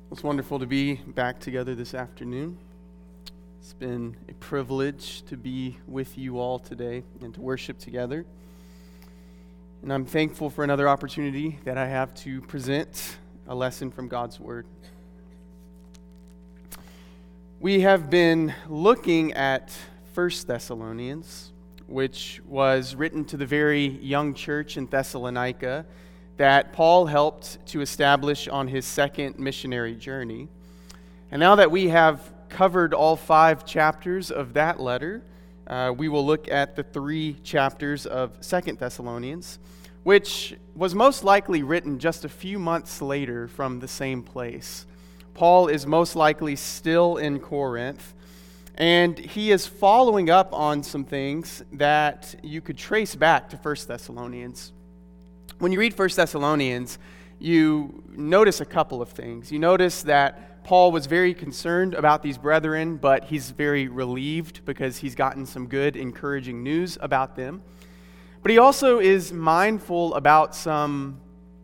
It's wonderful to be back together this afternoon. It's been a privilege to be with you all today and to worship together. And I'm thankful for another opportunity that I have to present a lesson from God's Word. We have been looking at 1 Thessalonians, which was written to the very young church in Thessalonica that Paul helped to establish on his second missionary journey. And now that we have covered all 5 chapters of that letter, we will look at the 3 chapters of 2 Thessalonians, which was most likely written just a few months later from the same place. Paul is most likely still in Corinth, and he is following up on some things that you could trace back to 1 Thessalonians. When you read 1 Thessalonians, you notice a couple of things. You notice that Paul was very concerned about these brethren, but he's very relieved because he's gotten some good, encouraging news about them. But he also is mindful about some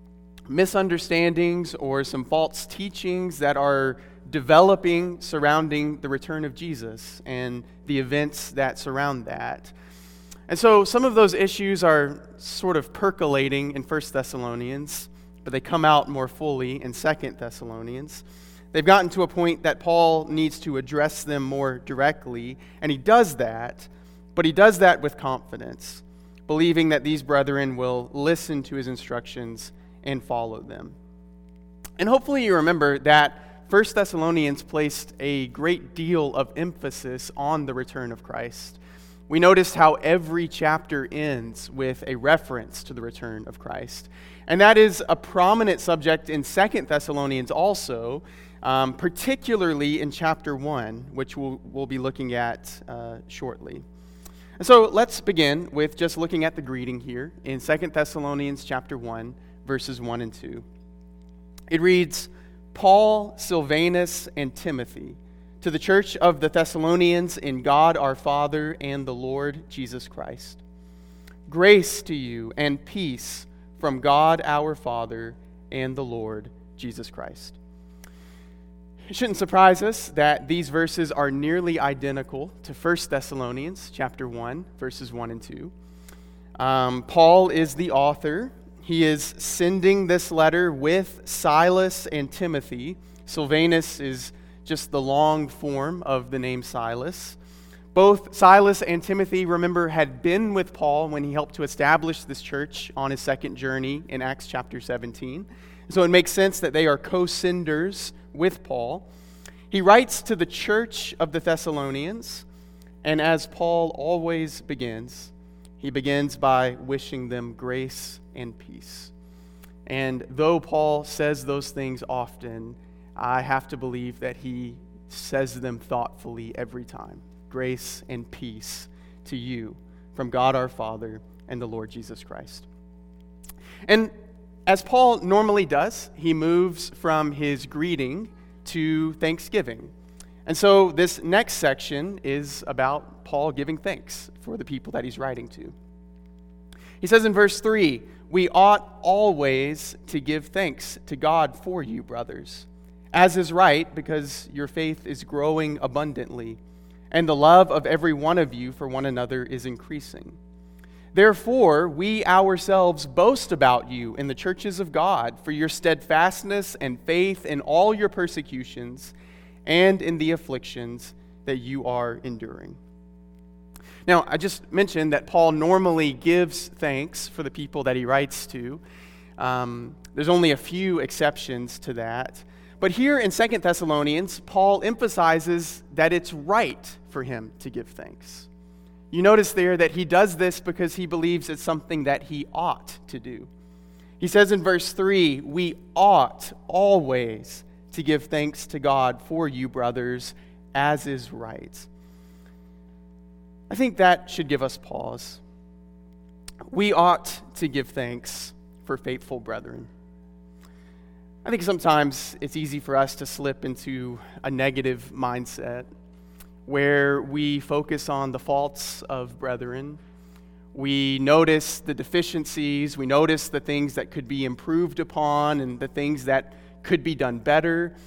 misunderstandings or some false teachings that are developing surrounding the return of Jesus and the events that surround that. And so some of those issues are sort of percolating in 1 Thessalonians, but they come out more fully in 2 Thessalonians. They've gotten to a point that Paul needs to address them more directly, and he does that, but he does that with confidence, believing that these brethren will listen to his instructions and follow them. And hopefully you remember that 1 Thessalonians placed a great deal of emphasis on the return of Christ. We noticed how every chapter ends with a reference to the return of Christ. And that is a prominent subject in 2 Thessalonians also, particularly in chapter 1, which we'll be looking at shortly. And so let's begin with just looking at the greeting here in 2 Thessalonians chapter 1, verses 1 and 2. It reads, Paul, Silvanus, and Timothy, to the church of the Thessalonians in God our Father and the Lord Jesus Christ. Grace to you and peace from God our Father and the Lord Jesus Christ. It shouldn't surprise us that these verses are nearly identical to 1 Thessalonians chapter 1, verses 1 and 2. Paul is the author. He is sending this letter with Silas and Timothy. Silvanus is just the long form of the name Silas. Both Silas and Timothy, remember, had been with Paul when he helped to establish this church on his second journey in Acts chapter 17. So it makes sense that they are co-senders with Paul. He writes to the church of the Thessalonians, and as Paul always begins, he begins by wishing them grace and peace. And though Paul says those things often, I have to believe that he says them thoughtfully every time. Grace and peace to you from God our Father and the Lord Jesus Christ. And as Paul normally does, he moves from his greeting to thanksgiving. And so this next section is about Paul giving thanks for the people that he's writing to. He says in verse 3, we ought always to give thanks to God for you, brothers, as is right, because your faith is growing abundantly, and the love of every one of you for one another is increasing. Therefore, we ourselves boast about you in the churches of God for your steadfastness and faith in all your persecutions and in the afflictions that you are enduring. Now, I just mentioned that Paul normally gives thanks for the people that he writes to. There's only a few exceptions to that. But here in 2 Thessalonians, Paul emphasizes that it's right for him to give thanks. You notice there that he does this because he believes it's something that he ought to do. He says in verse 3, we ought always to give thanks to God for you, brothers, as is right. I think that should give us pause. We ought to give thanks for faithful brethren. I think sometimes it's easy for us to slip into a negative mindset where we focus on the faults of brethren. We notice the deficiencies, we notice the things that could be improved upon and the things that could be done better.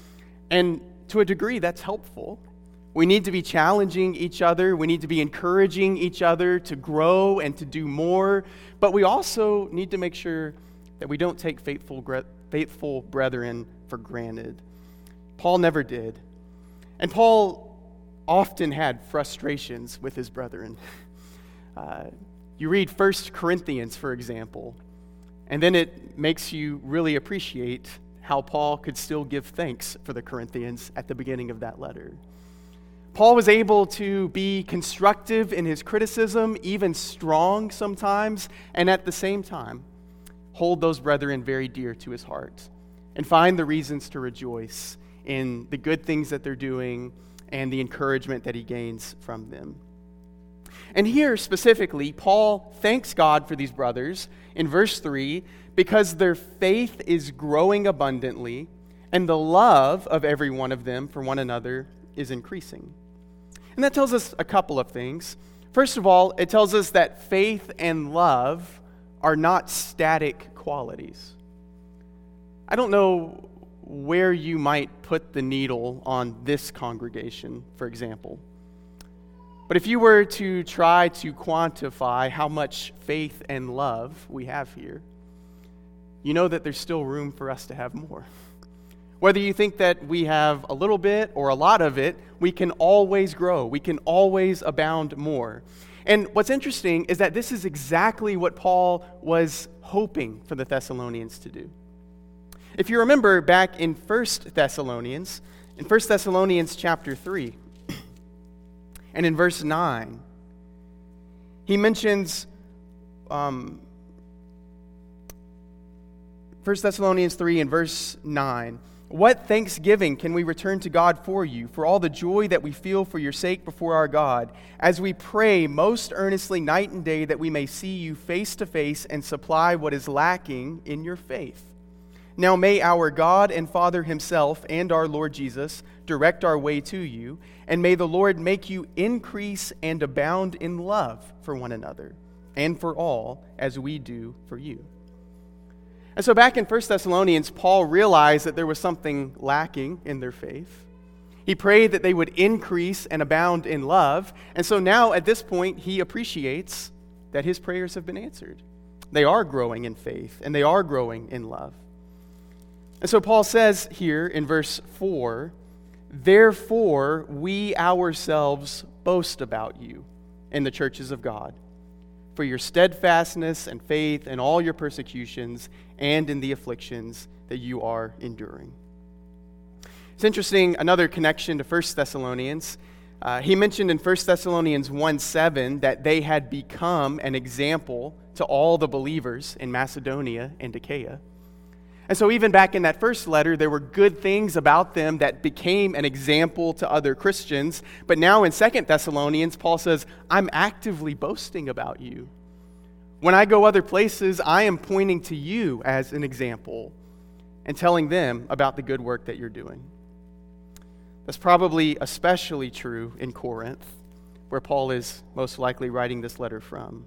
And to a degree, that's helpful. We need to be challenging each other. We need to be encouraging each other to grow and to do more. But we also need to make sure that we don't take faithful brethren for granted. Paul never did. And Paul often had frustrations with his brethren. You read 1 Corinthians, for example, and then it makes you really appreciate how Paul could still give thanks for the Corinthians at the beginning of that letter. Paul was able to be constructive in his criticism, even strong sometimes, and at the same time, hold those brethren very dear to his heart and find the reasons to rejoice in the good things that they're doing and the encouragement that he gains from them. And here specifically, Paul thanks God for these brothers in verse 3 because their faith is growing abundantly and the love of every one of them for one another is increasing. And that tells us a couple of things. First of all, it tells us that faith and love are not static qualities. I don't know where you might put the needle on this congregation, for example. But if you were to try to quantify how much faith and love we have here, you know that there's still room for us to have more. Whether you think that we have a little bit or a lot of it, we can always grow. We can always abound more. And what's interesting is that this is exactly what Paul was hoping for the Thessalonians to do. If you remember back in 1 Thessalonians chapter 3, and in verse 9, he mentions 1 Thessalonians 3 and verse 9. What thanksgiving can we return to God for you, for all the joy that we feel for your sake before our God, as we pray most earnestly night and day that we may see you face to face and supply what is lacking in your faith. Now may our God and Father himself and our Lord Jesus direct our way to you, and may the Lord make you increase and abound in love for one another and for all, as we do for you. And so back in 1 Thessalonians, Paul realized that there was something lacking in their faith. He prayed that they would increase and abound in love. And so now at this point, he appreciates that his prayers have been answered. They are growing in faith and they are growing in love. And so Paul says here in verse 4, therefore we ourselves boast about you in the churches of God, for your steadfastness and faith in all your persecutions and in the afflictions that you are enduring. It's interesting, another connection to 1 Thessalonians. He mentioned in 1 Thessalonians 1:7 that they had become an example to all the believers in Macedonia and Achaia. And so even back in that first letter, there were good things about them that became an example to other Christians. But now in 2 Thessalonians, Paul says, I'm actively boasting about you. When I go other places, I am pointing to you as an example and telling them about the good work that you're doing. That's probably especially true in Corinth, where Paul is most likely writing this letter from.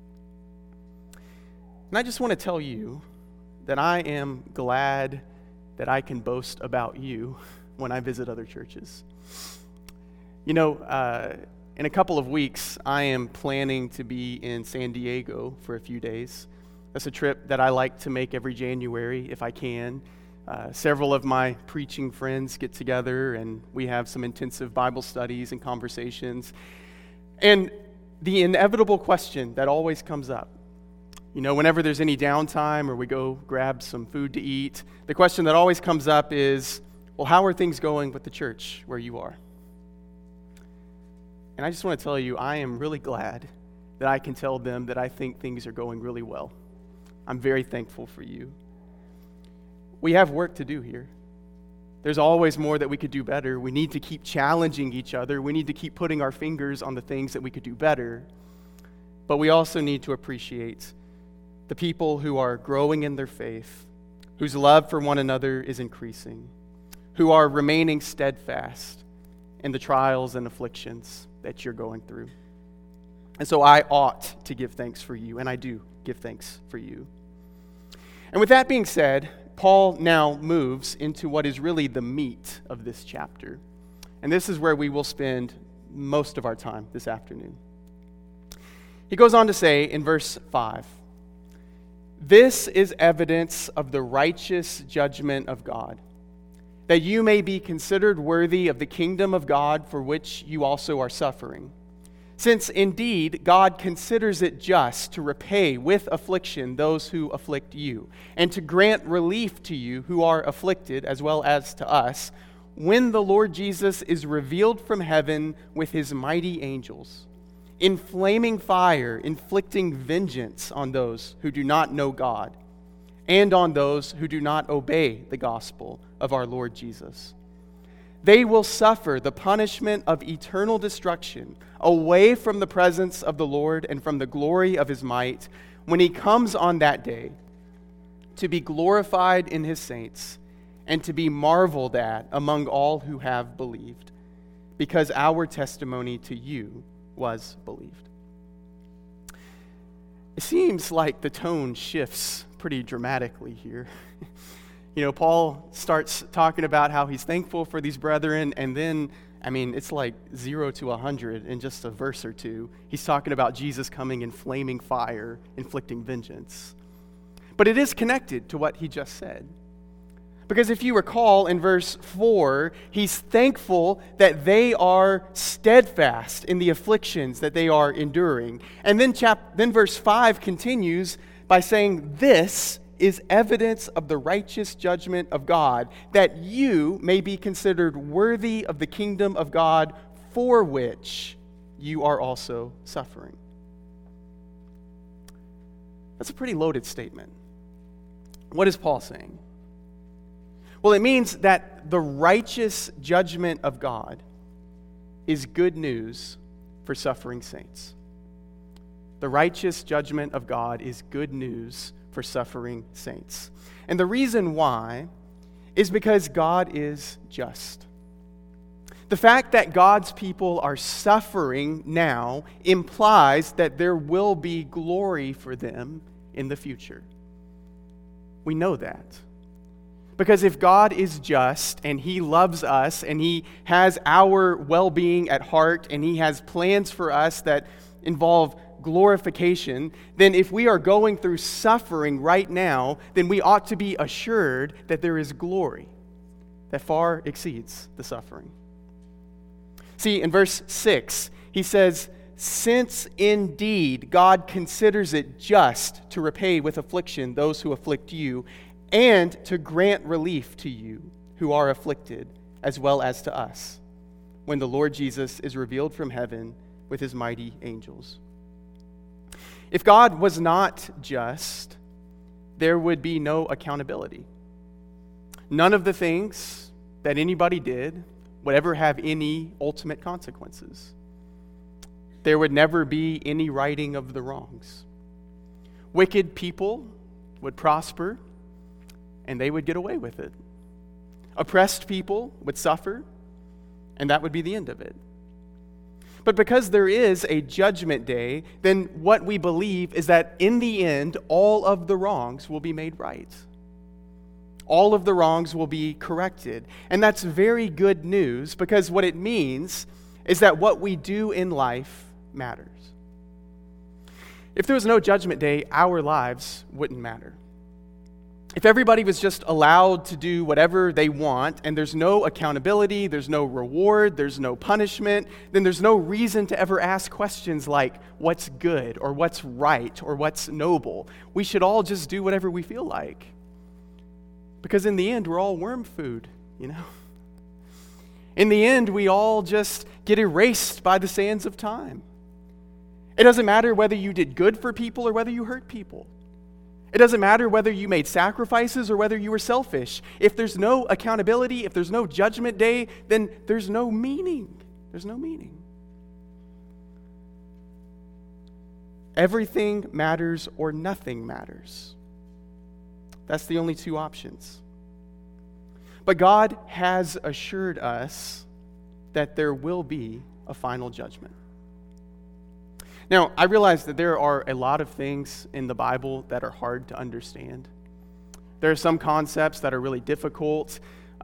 And I just want to tell you that I am glad that I can boast about you when I visit other churches. You know, in a couple of weeks, I am planning to be in San Diego for a few days. That's a trip that I like to make every January if I can. Several of my preaching friends get together and we have some intensive Bible studies and conversations. And the inevitable question that always comes up, you know, whenever there's any downtime or we go grab some food to eat, the question that always comes up is, well, how are things going with the church where you are? And I just want to tell you, I am really glad that I can tell them that I think things are going really well. I'm very thankful for you. We have work to do here. There's always more that we could do better. We need to keep challenging each other. We need to keep putting our fingers on the things that we could do better. But we also need to appreciate the people who are growing in their faith, whose love for one another is increasing, who are remaining steadfast in the trials and afflictions that you're going through. And so I ought to give thanks for you, and I do give thanks for you. And with that being said, Paul now moves into what is really the meat of this chapter. And this is where we will spend most of our time this afternoon. He goes on to say in verse 5, "This is evidence of the righteous judgment of God, that you may be considered worthy of the kingdom of God for which you also are suffering. Since indeed God considers it just to repay with affliction those who afflict you, and to grant relief to you who are afflicted as well as to us, when the Lord Jesus is revealed from heaven with his mighty angels, in flaming fire, inflicting vengeance on those who do not know God, and on those who do not obey the gospel of our Lord Jesus. They will suffer the punishment of eternal destruction away from the presence of the Lord and from the glory of his might when he comes on that day to be glorified in his saints and to be marveled at among all who have believed, because our testimony to you was believed." It seems like the tone shifts pretty dramatically here. Paul starts talking about how he's thankful for these brethren, and then, it's like 0 to 100 in just a verse or two. He's talking about Jesus coming in flaming fire, inflicting vengeance. But it is connected to what he just said. Because if you recall in verse 4, he's thankful that they are steadfast in the afflictions that they are enduring. And then verse 5 continues by saying, "This is evidence of the righteous judgment of God, that you may be considered worthy of the kingdom of God for which you are also suffering." That's a pretty loaded statement. What is Paul saying? Well, it means that the righteous judgment of God is good news for suffering saints. The righteous judgment of God is good news for suffering saints. And the reason why is because God is just. The fact that God's people are suffering now implies that there will be glory for them in the future. We know that. Because if God is just and he loves us and he has our well-being at heart and he has plans for us that involve glorification, then if we are going through suffering right now, then we ought to be assured that there is glory that far exceeds the suffering. See, in verse 6, he says, "Since indeed God considers it just to repay with affliction those who afflict you, and to grant relief to you who are afflicted, as well as to us, when the Lord Jesus is revealed from heaven with his mighty angels." If God was not just, there would be no accountability. None of the things that anybody did would ever have any ultimate consequences. There would never be any righting of the wrongs. Wicked people would prosper, and they would get away with it. Oppressed people would suffer, and that would be the end of it. But because there is a judgment day, then what we believe is that in the end, all of the wrongs will be made right. All of the wrongs will be corrected. And that's very good news, because what it means is that what we do in life matters. If there was no judgment day, our lives wouldn't matter. If everybody was just allowed to do whatever they want, and there's no accountability, there's no reward, there's no punishment, then there's no reason to ever ask questions like, what's good, or what's right, or what's noble. We should all just do whatever we feel like. Because in the end, we're all worm food, In the end, we all just get erased by the sands of time. It doesn't matter whether you did good for people or whether you hurt people. It doesn't matter whether you made sacrifices or whether you were selfish. If there's no accountability, if there's no judgment day, then there's no meaning. There's no meaning. Everything matters or nothing matters. That's the only two options. But God has assured us that there will be a final judgment. Now, I realize that there are a lot of things in the Bible that are hard to understand. There are some concepts that are really difficult.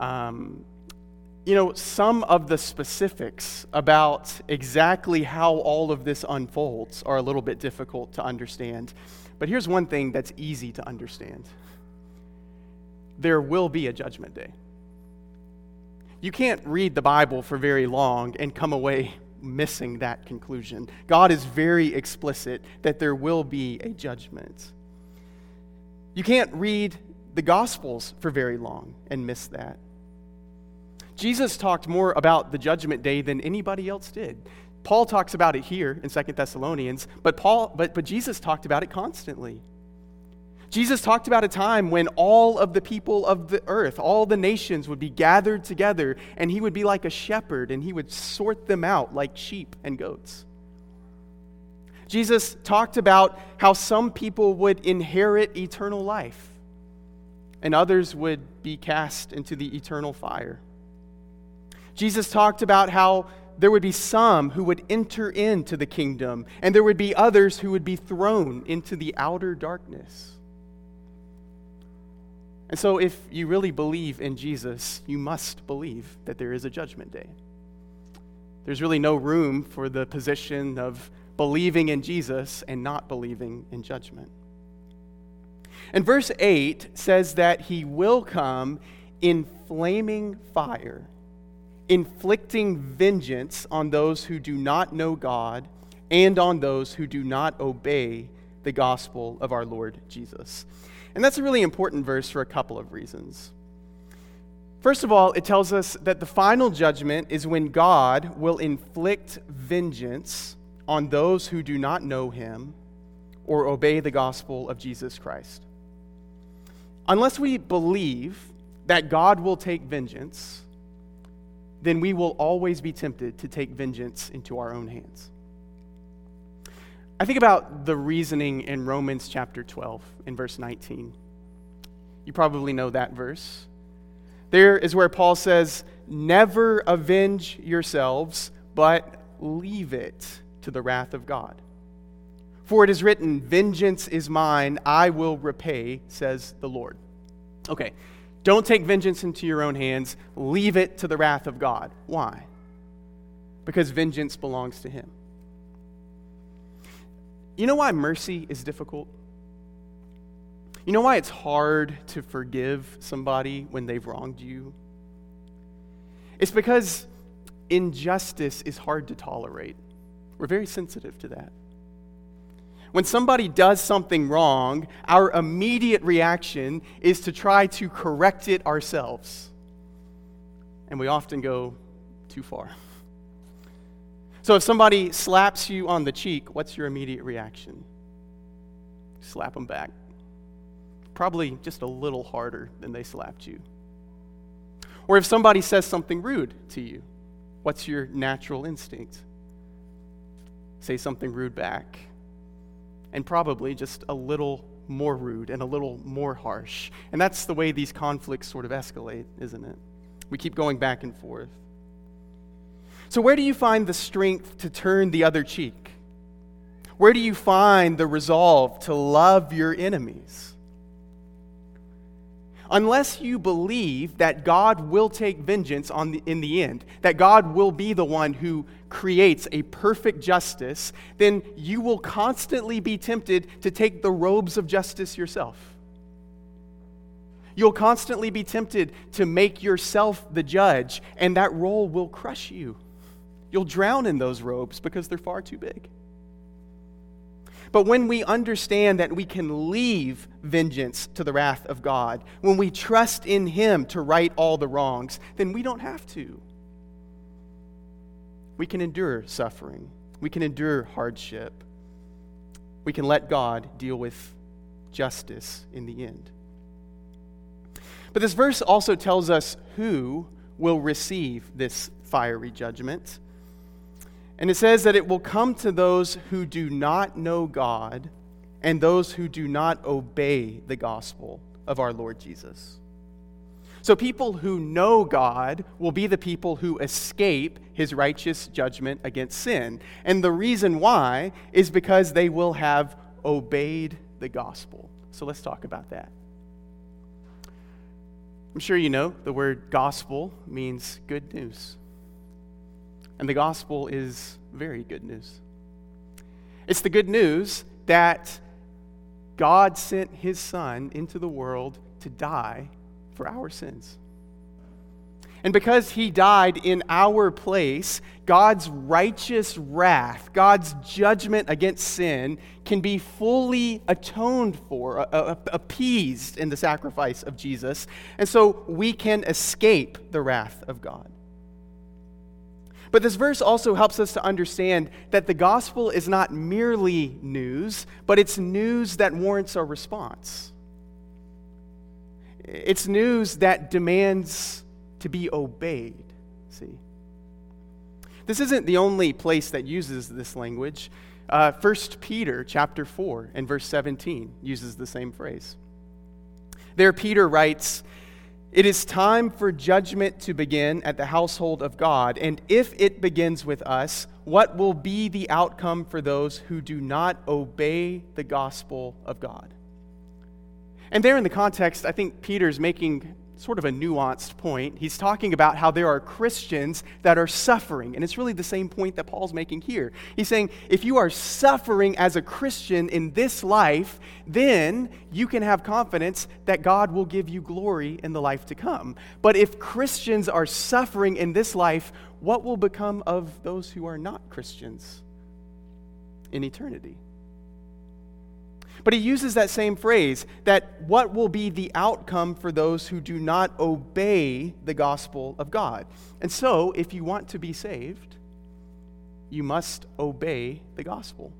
Some of the specifics about exactly how all of this unfolds are a little bit difficult to understand. But here's one thing that's easy to understand. There will be a judgment day. You can't read the Bible for very long and come away missing that conclusion. God is very explicit that there will be a judgment. You can't read the Gospels for very long and miss that. Jesus talked more about the judgment day than anybody else did. Paul talks about it here in 2 Thessalonians, but Jesus talked about it constantly. Jesus talked about a time when all of the people of the earth, all the nations would be gathered together, and he would be like a shepherd, and he would sort them out like sheep and goats. Jesus talked about how some people would inherit eternal life, and others would be cast into the eternal fire. Jesus talked about how there would be some who would enter into the kingdom, and there would be others who would be thrown into the outer darkness. And so if you really believe in Jesus, you must believe that there is a judgment day. There's really no room for the position of believing in Jesus and not believing in judgment. And verse 8 says that he will come in flaming fire, inflicting vengeance on those who do not know God and on those who do not obey the gospel of our Lord Jesus. And that's a really important verse for a couple of reasons. First of all, it tells us that the final judgment is when God will inflict vengeance on those who do not know him or obey the gospel of Jesus Christ. Unless we believe that God will take vengeance, then we will always be tempted to take vengeance into our own hands. I think about the reasoning in Romans chapter 12 in verse 19. You probably know that verse. There is where Paul says, "Never avenge yourselves, but leave it to the wrath of God. For it is written, 'Vengeance is mine, I will repay,' says the Lord." Okay, don't take vengeance into your own hands. Leave it to the wrath of God. Why? Because vengeance belongs to him. You know why mercy is difficult? You know why it's hard to forgive somebody when they've wronged you? It's because injustice is hard to tolerate. We're very sensitive to that. When somebody does something wrong, our immediate reaction is to try to correct it ourselves. And we often go too far. So if somebody slaps you on the cheek, what's your immediate reaction? Slap them back. Probably just a little harder than they slapped you. Or if somebody says something rude to you, what's your natural instinct? Say something rude back. And probably just a little more rude and a little more harsh. And that's the way these conflicts sort of escalate, isn't it? We keep going back and forth. So where do you find the strength to turn the other cheek? Where do you find the resolve to love your enemies? Unless you believe that God will take vengeance in the end, that God will be the one who creates a perfect justice, then you will constantly be tempted to take the robes of justice yourself. You'll constantly be tempted to make yourself the judge, and that role will crush you. You'll drown in those robes because they're far too big. But when we understand that we can leave vengeance to the wrath of God, when we trust in him to right all the wrongs, then we don't have to. We can endure suffering. We can endure hardship. We can let God deal with justice in the end. But this verse also tells us who will receive this fiery judgment. And it says that it will come to those who do not know God and those who do not obey the gospel of our Lord Jesus. So people who know God will be the people who escape his righteous judgment against sin. And the reason why is because they will have obeyed the gospel. So let's talk about that. I'm sure you know the word gospel means good news. And the gospel is very good news. It's the good news that God sent his Son into the world to die for our sins. And because he died in our place, God's righteous wrath, God's judgment against sin, can be fully atoned for, appeased in the sacrifice of Jesus. And so we can escape the wrath of God. But this verse also helps us to understand that the gospel is not merely news, but it's news that warrants a response. It's news that demands to be obeyed. See? This isn't the only place that uses this language. 1 Peter chapter 4 and verse 17 uses the same phrase. There Peter writes, "It is time for judgment to begin at the household of God, and if it begins with us, what will be the outcome for those who do not obey the gospel of God?" And there in the context, I think Peter's making sort of a nuanced point. He's talking about how there are Christians that are suffering, and it's really the same point that Paul's making here. He's saying, if you are suffering as a Christian in this life, then you can have confidence that God will give you glory in the life to come. But if Christians are suffering in this life, what will become of those who are not Christians in eternity? But he uses that same phrase, that what will be the outcome for those who do not obey the gospel of God. And so, if you want to be saved, you must obey the gospel.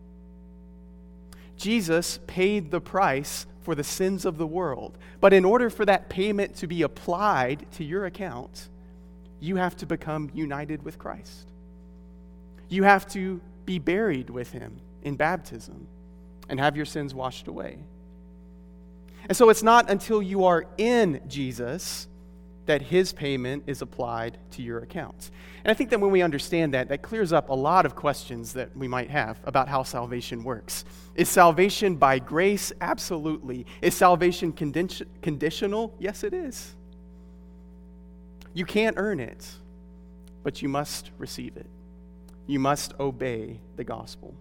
Jesus paid the price for the sins of the world. But in order for that payment to be applied to your account, you have to become united with Christ. You have to be buried with him in baptism and have your sins washed away. And so it's not until you are in Jesus that his payment is applied to your account. And I think that when we understand that, that clears up a lot of questions that we might have about how salvation works. Is salvation by grace? Absolutely. Is salvation conditional? Yes, it is. You can't earn it, but you must receive it. You must obey the gospel.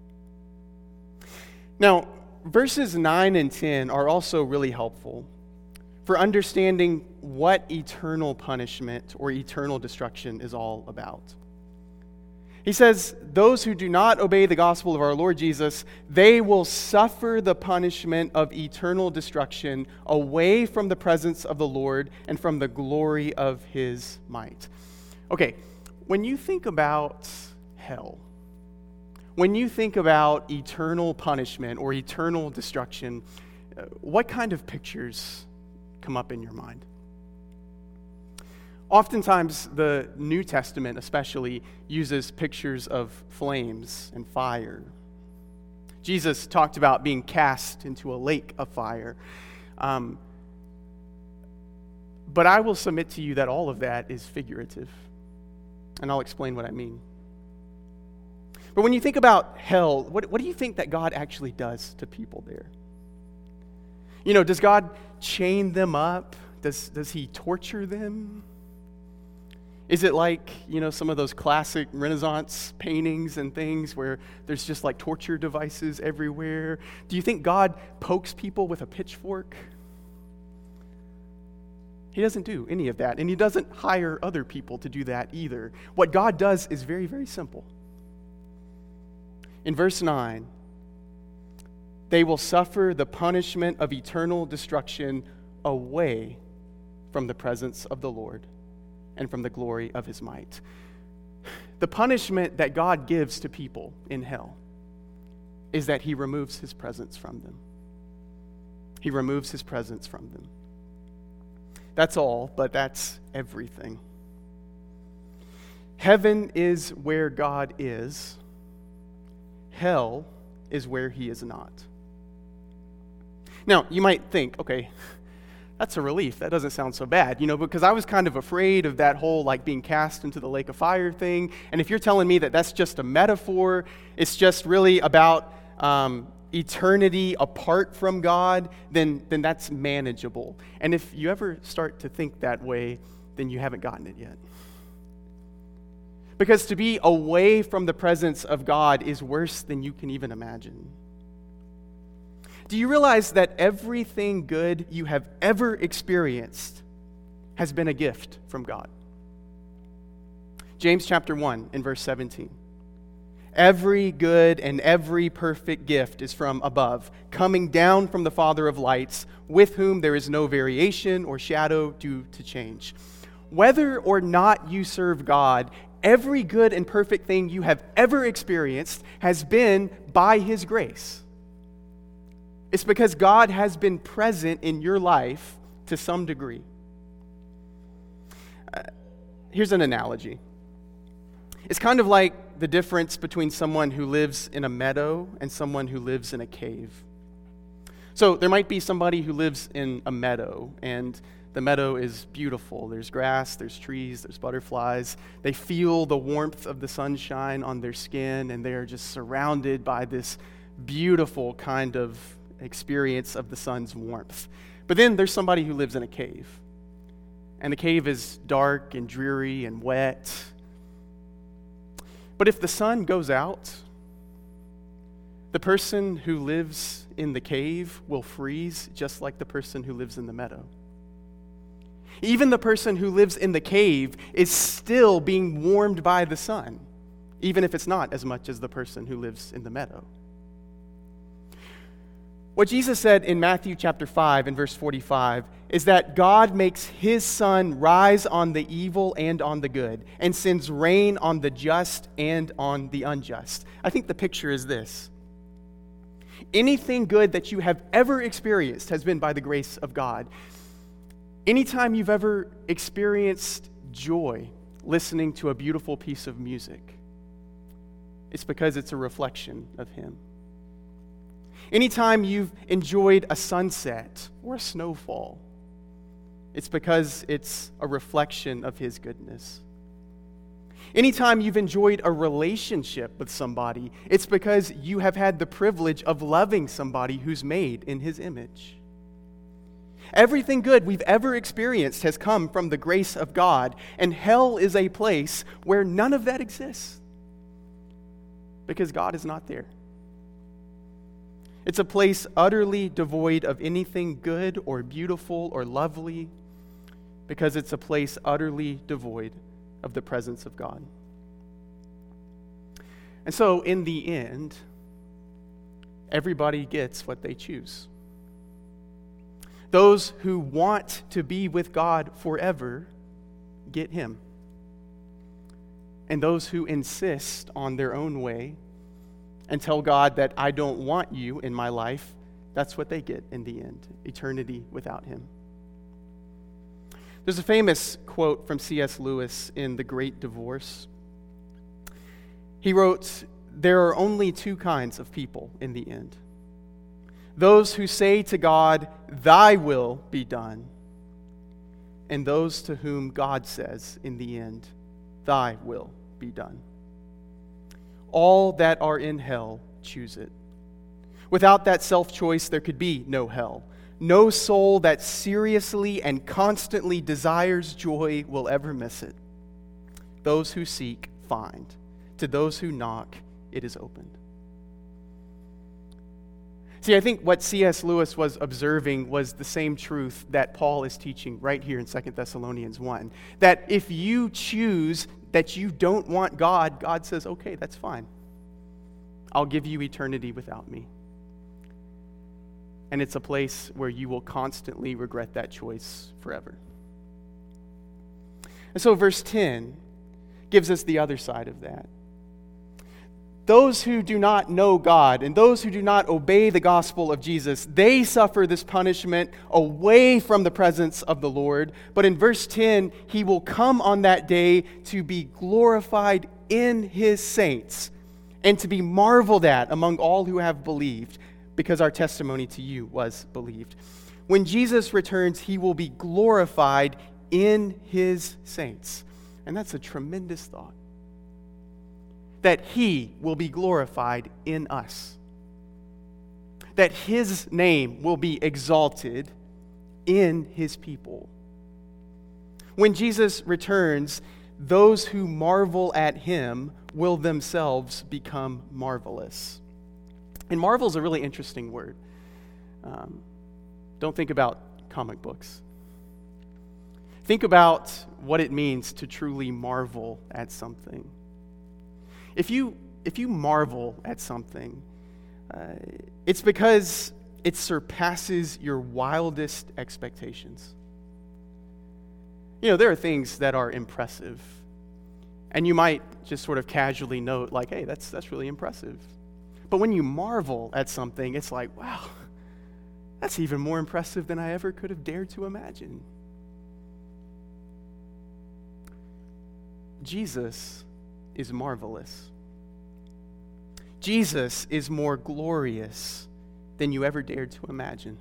Now, verses 9 and 10 are also really helpful for understanding what eternal punishment or eternal destruction is all about. He says, those who do not obey the gospel of our Lord Jesus, they will suffer the punishment of eternal destruction away from the presence of the Lord and from the glory of his might. Okay, when you think about hell, when you think about eternal punishment or eternal destruction, what kind of pictures come up in your mind? Oftentimes, the New Testament especially uses pictures of flames and fire. Jesus talked about being cast into a lake of fire. But I will submit to you that all of that is figurative. And I'll explain what I mean. But when you think about hell, what do you think that God actually does to people there? You know, does God chain them up? Does he torture them? Is it like, you know, some of those classic Renaissance paintings and things where there's just like torture devices everywhere? Do you think God pokes people with a pitchfork? He doesn't do any of that, and he doesn't hire other people to do that either. What God does is very, very simple. In verse 9, they will suffer the punishment of eternal destruction away from the presence of the Lord and from the glory of his might. The punishment that God gives to people in hell is that he removes his presence from them. He removes his presence from them. That's all, but that's everything. Heaven is where God is. Hell is where he is not. Now, you might think, okay, that's a relief. That doesn't sound so bad, you know, because I was kind of afraid of that whole like being cast into the lake of fire thing. And if you're telling me that that's just a metaphor, it's just really about eternity apart from God, then that's manageable. And if you ever start to think that way, then you haven't gotten it yet. Because to be away from the presence of God is worse than you can even imagine. Do you realize that everything good you have ever experienced has been a gift from God? James chapter 1 and verse 17. Every good and every perfect gift is from above, coming down from the Father of lights, with whom there is no variation or shadow due to change. Whether or not you serve God, every good and perfect thing you have ever experienced has been by His grace. It's because God has been present in your life to some degree. Here's an analogy. It's kind of like the difference between someone who lives in a meadow and someone who lives in a cave. So there might be somebody who lives in a meadow, and the meadow is beautiful. There's grass, there's trees, there's butterflies. They feel the warmth of the sunshine on their skin, and they are just surrounded by this beautiful kind of experience of the sun's warmth. But then there's somebody who lives in a cave, and the cave is dark and dreary and wet. But if the sun goes out, the person who lives in the cave will freeze just like the person who lives in the meadow. Even the person who lives in the cave is still being warmed by the sun, even if it's not as much as the person who lives in the meadow. What Jesus said in Matthew chapter 5 and verse 45 is that God makes His sun rise on the evil and on the good, and sends rain on the just and on the unjust. I think the picture is this. Anything good that you have ever experienced has been by the grace of God. Anytime you've ever experienced joy listening to a beautiful piece of music, it's because it's a reflection of Him. Anytime you've enjoyed a sunset or a snowfall, it's because it's a reflection of His goodness. Anytime you've enjoyed a relationship with somebody, it's because you have had the privilege of loving somebody who's made in His image. Everything good we've ever experienced has come from the grace of God, and hell is a place where none of that exists because God is not there. It's a place utterly devoid of anything good or beautiful or lovely because it's a place utterly devoid of the presence of God. And so, in the end, everybody gets what they choose. Those who want to be with God forever get Him. And those who insist on their own way and tell God that I don't want you in my life, that's what they get in the end, eternity without Him. There's a famous quote from C.S. Lewis in The Great Divorce. He wrote, "There are only two kinds of people in the end. Those who say to God, 'Thy will be done,' and those to whom God says in the end, 'Thy will be done.' All that are in hell choose it. Without that self-choice, there could be no hell. No soul that seriously and constantly desires joy will ever miss it. Those who seek, find. To those who knock, it is opened." See, I think what C.S. Lewis was observing was the same truth that Paul is teaching right here in 2 Thessalonians 1. That if you choose that you don't want God, God says, okay, that's fine. I'll give you eternity without me. And it's a place where you will constantly regret that choice forever. And so verse 10 gives us the other side of that. Those who do not know God and those who do not obey the gospel of Jesus, they suffer this punishment away from the presence of the Lord. But in verse 10, He will come on that day to be glorified in His saints and to be marveled at among all who have believed, because our testimony to you was believed. When Jesus returns, He will be glorified in His saints. And that's a tremendous thought. That He will be glorified in us. that his name will be exalted in his people. When Jesus returns, those who marvel at him will themselves become marvelous. And marvel is a really interesting word. Don't think about comic books. Think about what it means to truly marvel at something. If you marvel at something, it's because it surpasses your wildest expectations. You know, there are things that are impressive, and you might just sort of casually note, like, hey, that's really impressive. But when you marvel at something, it's like, wow, that's even more impressive than I ever could have dared to imagine. Jesus is marvelous. Jesus is more glorious than you ever dared to imagine.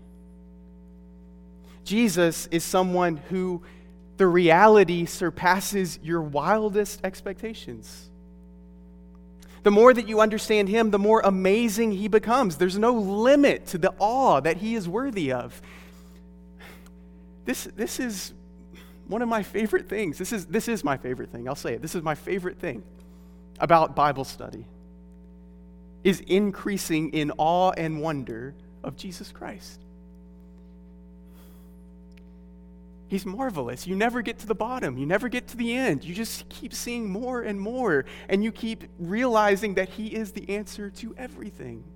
Jesus is someone who the reality surpasses your wildest expectations. The more that you understand him, the more amazing he becomes. There's no limit to the awe that he is worthy of. This is one of my favorite things. This is my favorite thing. I'll say it. This is my favorite thing about Bible study, is increasing in awe and wonder of Jesus Christ. He's marvelous. You never get to the bottom. You never get to the end. You just keep seeing more and more, and you keep realizing that he is the answer to everything.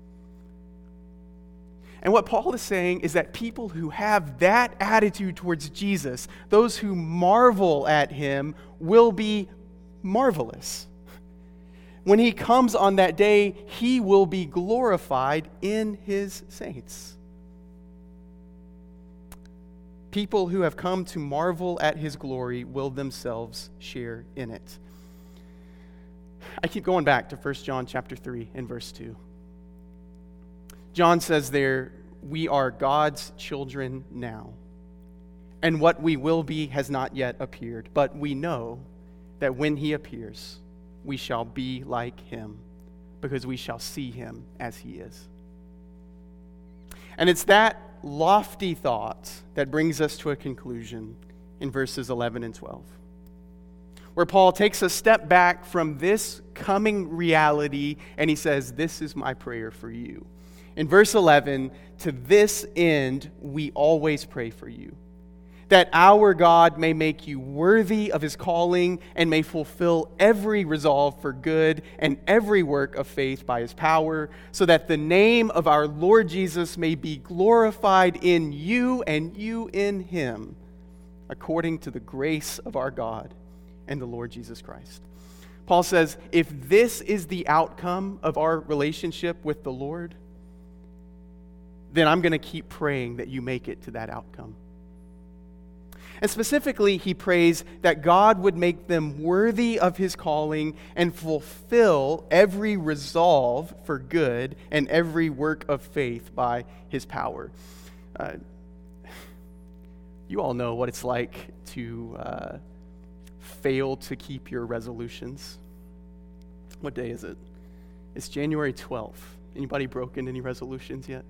And what Paul is saying is that people who have that attitude towards Jesus, those who marvel at him, will be marvelous. When he comes on that day, he will be glorified in his saints. People who have come to marvel at his glory will themselves share in it. I keep going back to 1 John chapter 3 and verse 2. John says there, we are God's children now, and what we will be has not yet appeared, but we know that when he appears, we shall be like him, because we shall see him as he is. And it's that lofty thought that brings us to a conclusion in verses 11 and 12, where Paul takes a step back from this coming reality and he says, this is my prayer for you. In verse 11, to this end we always pray for you, that our God may make you worthy of his calling and may fulfill every resolve for good and every work of faith by his power, so that the name of our Lord Jesus may be glorified in you and you in him, according to the grace of our God and the Lord Jesus Christ. Paul says, if this is the outcome of our relationship with the Lord, then I'm going to keep praying that you make it to that outcome. And specifically, he prays that God would make them worthy of his calling and fulfill every resolve for good and every work of faith by his power. You all know what it's like to fail to keep your resolutions. What day is it? It's January 12th. Anybody broken any resolutions yet?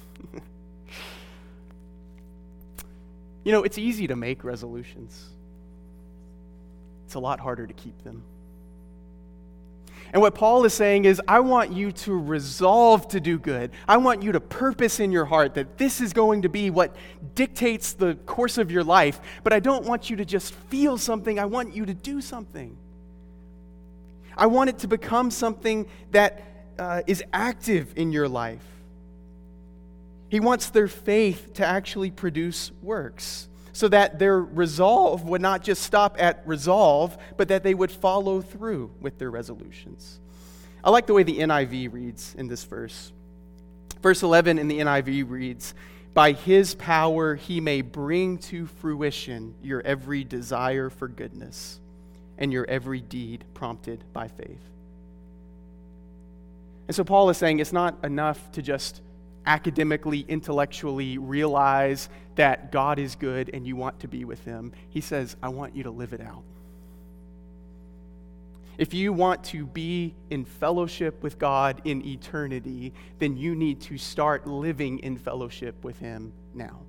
You know, it's easy to make resolutions. It's a lot harder to keep them. And what Paul is saying is, I want you to resolve to do good. I want you to purpose in your heart that this is going to be what dictates the course of your life. But I don't want you to just feel something. I want you to do something. I want it to become something that is active in your life. He wants their faith to actually produce works, so that their resolve would not just stop at resolve, but that they would follow through with their resolutions. I like the way the NIV reads in this verse. Verse 11 in the NIV reads, by his power he may bring to fruition your every desire for goodness and your every deed prompted by faith. And so Paul is saying it's not enough to just academically, intellectually realize that God is good and you want to be with him. He says, I want you to live it out. If you want to be in fellowship with God in eternity, then you need to start living in fellowship with Him now.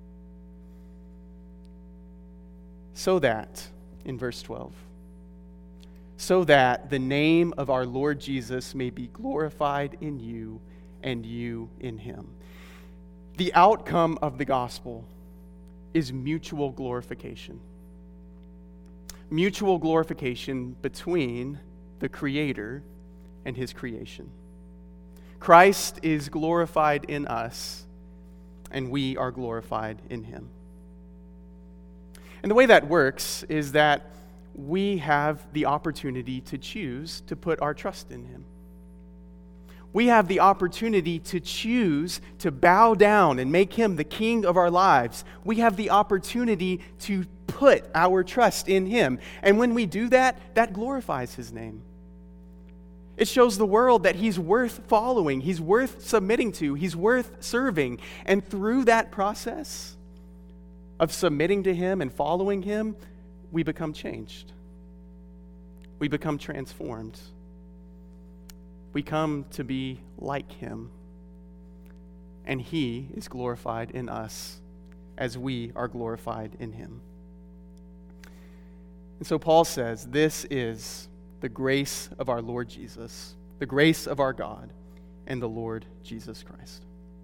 So that, in verse 12, so that the name of our Lord Jesus may be glorified in you and you in Him. The outcome of the gospel is mutual glorification. Mutual glorification between the Creator and His creation. Christ is glorified in us, and we are glorified in Him. And the way that works is that we have the opportunity to choose to put our trust in Him. We have the opportunity to choose to bow down and make Him the King of our lives. We have the opportunity to put our trust in Him. And when we do that, that glorifies His name. It shows the world that He's worth following, He's worth submitting to, He's worth serving. And through that process of submitting to Him and following Him, we become changed. We become transformed. We come to be like Him. And He is glorified in us as we are glorified in Him. And so Paul says, this is the grace of our Lord Jesus, the grace of our God, and the Lord Jesus Christ.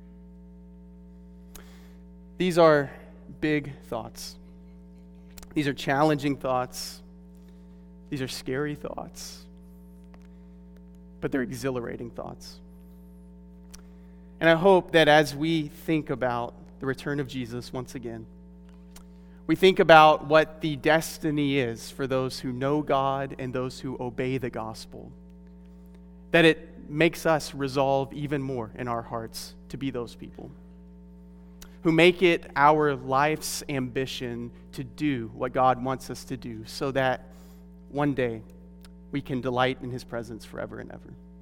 These are big thoughts. These are challenging thoughts. These are scary thoughts. But they're exhilarating thoughts. And I hope that as we think about the return of Jesus once again, we think about what the destiny is for those who know God and those who obey the gospel, that it makes us resolve even more in our hearts to be those people who make it our life's ambition to do what God wants us to do, so that one day we can delight in His presence forever and ever.